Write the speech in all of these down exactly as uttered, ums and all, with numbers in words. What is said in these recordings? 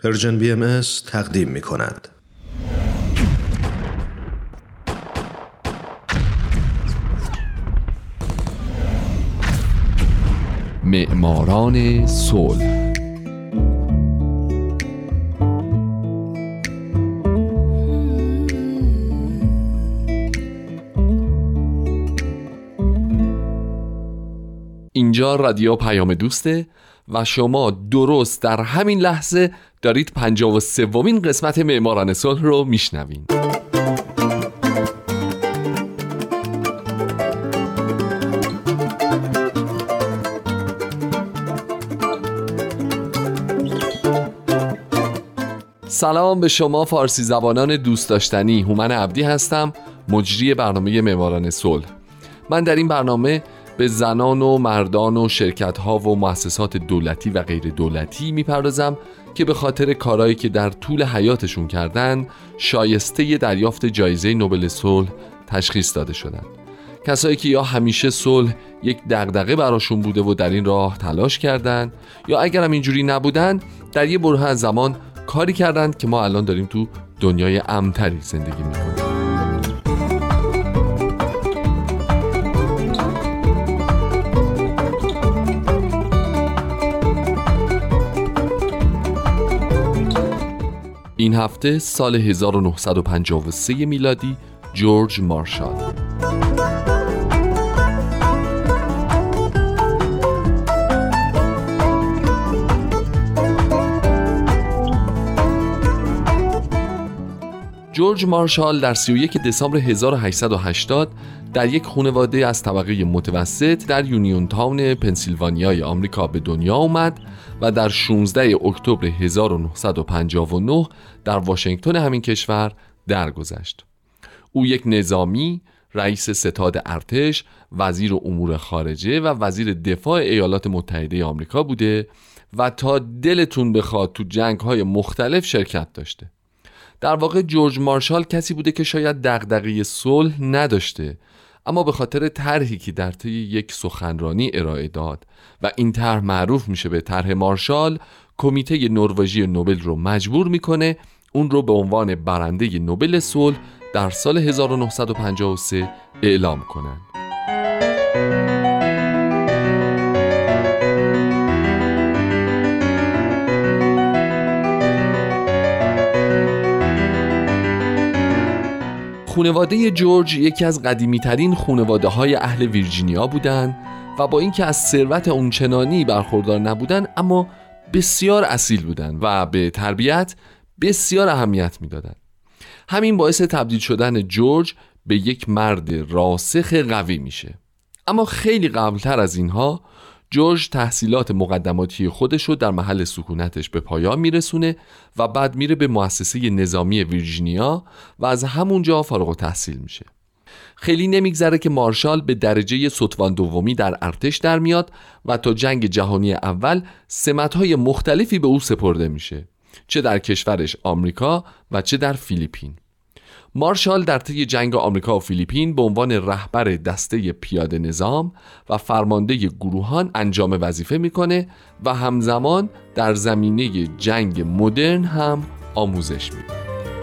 پرژن بی ام اس تقدیم می کند. معماران صلح. اینجا رادیو پیام دوسته و شما درست در همین لحظه دارید پنجاه و سومین قسمت معماران صلح رو میشنوین. سلام به شما فارسی زبانان دوست داشتنی. هومن عبدی هستم، مجری برنامه معماران صلح. من در این برنامه به زنان و مردان و شرکت‌ها و مؤسسات دولتی و غیر دولتی میپردازم که به خاطر کارهایی که در طول حیاتشون کردن شایسته دریافت جایزه نوبل صلح تشخیص داده شدن. کسایی که یا همیشه صلح یک دغدغه براشون بوده و در این راه تلاش کردن، یا اگر هم اینجوری نبودن در یه برهه از زمان کاری کردن که ما الان داریم تو دنیای امن‌تری زندگی میکنیم. این هفته سال هزار و نهصد و پنجاه و سه میلادی جورج مارشال. جورج مارشال در سی و یک دسامبر هزار و هشتصد و هشتاد در یک خانواده از طبقه متوسط در یونیون تاون پنسیلوانیای آمریکا به دنیا آمد و در شانزده اکتبر هزار و نهصد و پنجاه و نه در واشنگتن همین کشور درگذشت. او یک نظامی، رئیس ستاد ارتش، وزیر امور خارجه و وزیر دفاع ایالات متحده آمریکا بوده و تا دلتون بخواد تو جنگ‌های مختلف شرکت داشته. در واقع جورج مارشال کسی بوده که شاید دغدغه صلح نداشته، اما به خاطر طرحی که در طی یک سخنرانی ارائه داد و این طرح معروف میشه به طرح مارشال، کمیته نروژی نوبل رو مجبور میکنه اون رو به عنوان برنده نوبل صلح در سال هزار و نهصد و پنجاه و سه اعلام کنن. خانواده جورج یکی از قدیمی ترین خانواده های اهل ویرجینیا بودند و با اینکه از ثروت اونچنانی برخوردار نبودند اما بسیار اصیل بودند و به تربیت بسیار اهمیت میدادند. همین باعث تبدیل شدن جورج به یک مرد راسخ قوی میشه. اما خیلی قبلتر از اینها جورج تحصیلات مقدماتی خودش رو در محل سکونتش به پایان میرسونه و بعد میره به مؤسسه نظامی ویرجینیا و از همونجا فارغ التحصیل میشه. خیلی نمیگذره که مارشال به درجه ستوان دومی در ارتش در میاد و تا جنگ جهانی اول سمت‌های مختلفی به او سپرده میشه، چه در کشورش آمریکا و چه در فیلیپین. مارشال در طی جنگ آمریکا و فیلیپین به عنوان رهبر دسته پیاده نظام و فرمانده گروهان انجام وظیفه میکنه و همزمان در زمینه جنگ مدرن هم آموزش میده.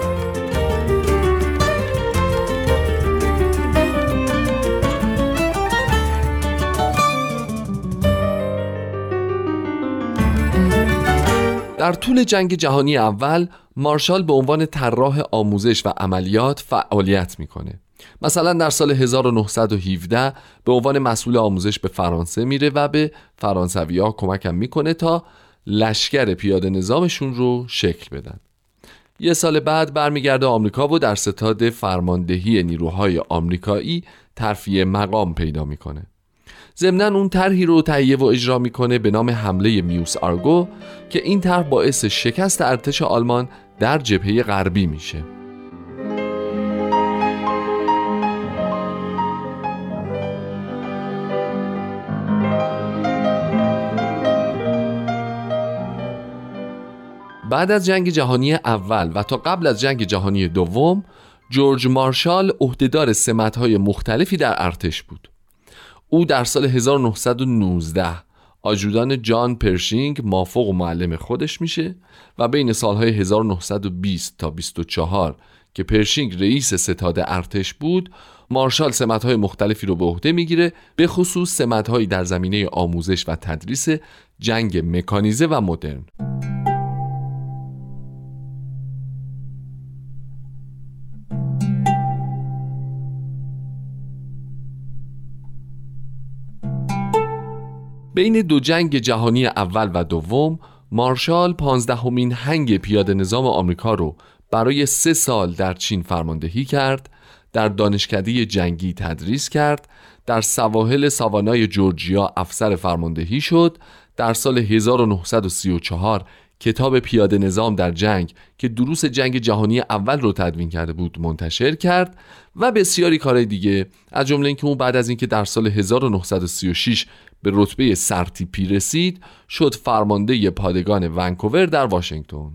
در طول جنگ جهانی اول مارشال به عنوان طراح آموزش و عملیات فعالیت میکنه. مثلا در سال هزار و نهصد و هفده به عنوان مسئول آموزش به فرانسه میره و به فرانسوی‌ها کمکم میکنه تا لشکر پیاده نظامشون رو شکل بدن. یه سال بعد برمیگرده آمریکا و در ستاد فرماندهی نیروهای آمریکایی ترفیع مقام پیدا میکنه. ضمناً اون طرحی رو تهیه و اجرا میکنه به نام حمله میوس آرگو که این طرح باعث شکست ارتش آلمان در جبهه غربی میشه. بعد از جنگ جهانی اول و تا قبل از جنگ جهانی دوم جورج مارشال عهدهدار سمت‌های مختلفی در ارتش بود. او در سال هزار و نهصد و نوزده آجودان جان پرشینگ مافوق و معلم خودش میشه و بین سالهای هزار و نهصد و بیست تا بیست و چهار که پرشینگ رئیس ستاد ارتش بود، مارشال سمت‌های مختلفی رو به عهده میگیره، به خصوص سمت‌هایی در زمینه آموزش و تدریس جنگ مکانیزه و مدرن. بین دو جنگ جهانی اول و دوم، مارشال پانزدهمین هنگ پیاده نظام آمریکا رو برای سه سال در چین فرماندهی کرد، در دانشکده جنگی تدریس کرد، در سواحل ساوانای جورجیا افسر فرماندهی شد، در سال هزار و نهصد و سی و چهار کتاب پیاده نظام در جنگ که دروس جنگ جهانی اول رو تدوین کرده بود منتشر کرد و بسیاری کارهای دیگه، از جمله اینکه اون بعد از اینکه در سال هزار و نهصد و سی و شش به رتبه سرتیپی رسید، شد فرمانده پادگان ونکوور در واشنگتن.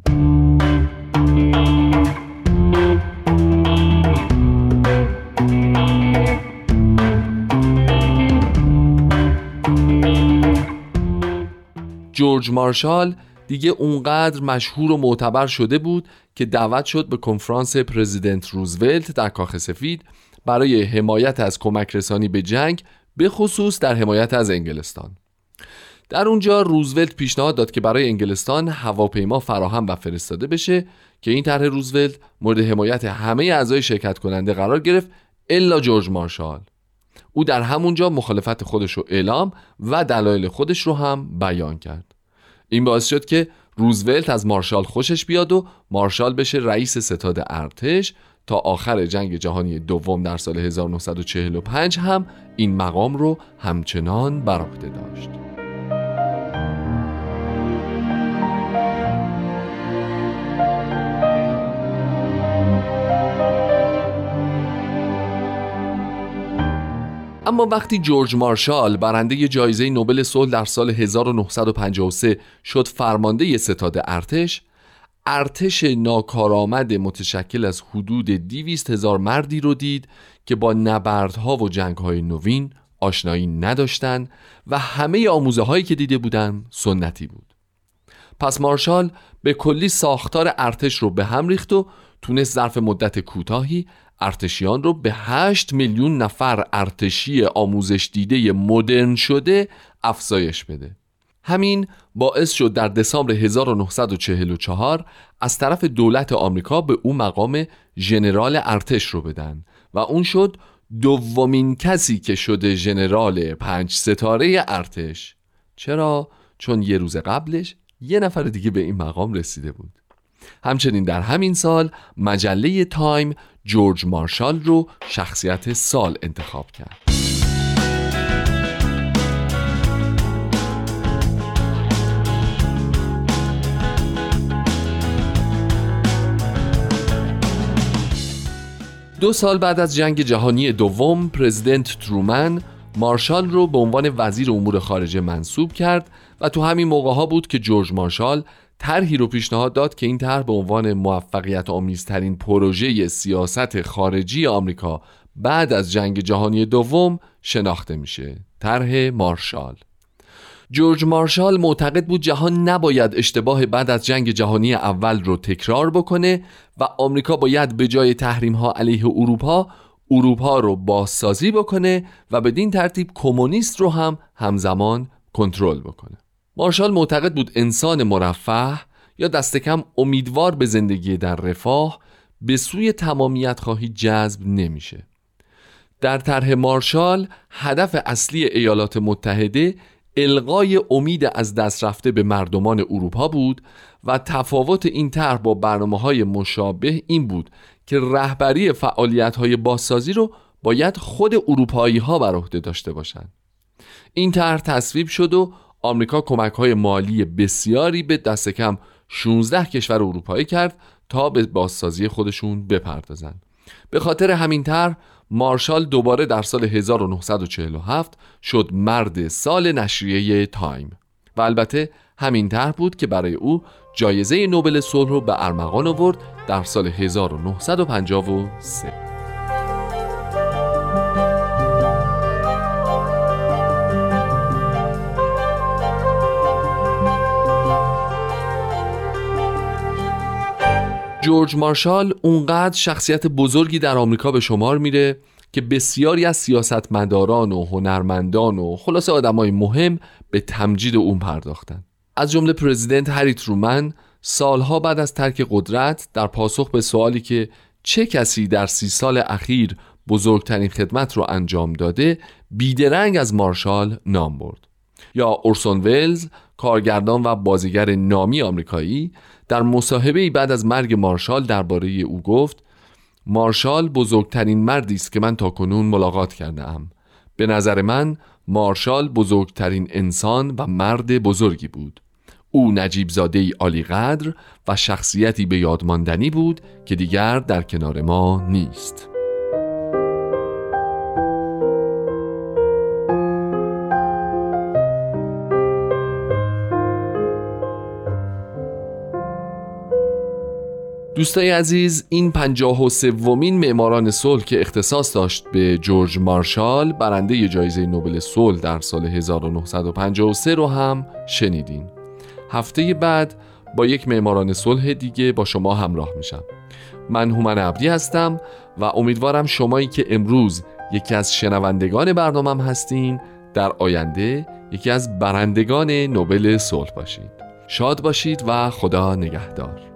جورج مارشال دیگه اونقدر مشهور و معتبر شده بود که دعوت شد به کنفرانس پرزیدنت روزولت در کاخ سفید برای حمایت از کمک رسانی به جنگ، به خصوص در حمایت از انگلستان. در اونجا روزولت پیشنهاد داد که برای انگلستان هواپیما فراهم و فرستاده بشه که این طرح روزولت مورد حمایت همه اعضای شرکت کننده قرار گرفت الا جورج مارشال. او در همونجا مخالفت خودش رو اعلام و دلایل خودش رو هم بیان کرد. این باعث شد که روزولت از مارشال خوشش بیاد و مارشال بشه رئیس ستاد ارتش تا آخر جنگ جهانی دوم در سال هزار و نهصد و چهل و پنج هم این مقام رو همچنان بر عهده داشت. اما وقتی جورج مارشال برنده جایزه نوبل صلح در سال هزار و نهصد و پنجاه و سه شد فرمانده ستاد ارتش، ارتش ناکارآمد متشکل از حدود دویست هزار مردی رو دید که با نبردها و جنگ‌های نوین آشنایی نداشتن و همه آموزه هایی که دیده بودن سنتی بود. پس مارشال به کلی ساختار ارتش رو به هم ریخت و تونست ظرف مدت کوتاهی ارتشیان رو به هشت میلیون نفر ارتشی آموزش دیده مدرن شده افزایش بده. همین باعث شد در دسامبر هزار و نهصد و چهل و چهار از طرف دولت آمریکا به او مقام ژنرال ارتش رو بدن و اون شد دومین کسی که شده ژنرال پنج ستاره ارتش. چرا؟ چون یه روز قبلش یه نفر دیگه به این مقام رسیده بود. همچنین در همین سال مجله تایم جورج مارشال رو شخصیت سال انتخاب کرد. دو سال بعد از جنگ جهانی دوم پرزیدنت ترومن مارشال رو به عنوان وزیر امور خارجه منصوب کرد و تو همین موقع ها بود که جورج مارشال طرحی رو پیشنهاد داد که این طرح به عنوان موفقیت آمیزترین پروژه سیاست خارجی آمریکا بعد از جنگ جهانی دوم شناخته میشه، طرح مارشال. جورج مارشال معتقد بود جهان نباید اشتباه بعد از جنگ جهانی اول رو تکرار بکنه و آمریکا باید به جای تحریم ها علیه اروپا اروپا رو بازسازی بکنه و بدین ترتیب کمونیست رو هم همزمان کنترل بکنه. مارشال معتقد بود انسان مرفه یا دست کم امیدوار به زندگی در رفاه به سوی تمامیت خواهی جذب نمیشه. در طرح مارشال هدف اصلی ایالات متحده الغای امید از دست رفته به مردمان اروپا بود و تفاوت این طرح با برنامه‌های مشابه این بود که رهبری فعالیت‌های بازسازی رو باید خود اروپایی‌ها بر عهده داشته باشند. این طرح تصویب شد و آمریکا کمک‌های مالی بسیاری به دست کم شانزده کشور اروپایی کرد تا به بازسازی خودشون بپردازن. به خاطر همین طرح مارشال دوباره در سال هزار و نهصد و چهل و هفت شد مرد سال نشریه تایم و البته همین طرح بود که برای او جایزه نوبل صلح رو به ارمغان آورد در سال هزار و نهصد و پنجاه و سه. جورج مارشال اونقدر شخصیت بزرگی در آمریکا به شمار میره که بسیاری از سیاستمداران و هنرمندان و خلاصه آدمای مهم به تمجید اون پرداختن. از جمله پرزیدنت هری ترومن سالها بعد از ترک قدرت در پاسخ به سوالی که چه کسی در سی سال اخیر بزرگترین خدمت رو انجام داده، بیدرنگ از مارشال نام برد. یا اورسون ولز، کارگردان و بازیگر نامی آمریکایی، در مصاحبه‌ای بعد از مرگ مارشال درباره او گفت: مارشال بزرگترین مردی است که من تاکنون ملاقات کرده ام. به نظر من مارشال بزرگترین انسان و مرد بزرگی بود. او نجیب زاده‌ای عالی قدر و شخصیتی به یاد ماندنی بود که دیگر در کنار ما نیست. دوستای عزیز، این پنجاه و سومین معماران صلح که اختصاص داشت به جورج مارشال، برنده جایزه نوبل صلح در سال هزار و نهصد و پنجاه و سه رو هم شنیدین. هفته بعد با یک معماران صلح دیگه با شما همراه میشم. من هومن عبدی هستم و امیدوارم شمایی که امروز یکی از شنوندگان برنامه‌ام هستین، در آینده یکی از برندگان نوبل صلح باشید. شاد باشید و خدا نگهدار.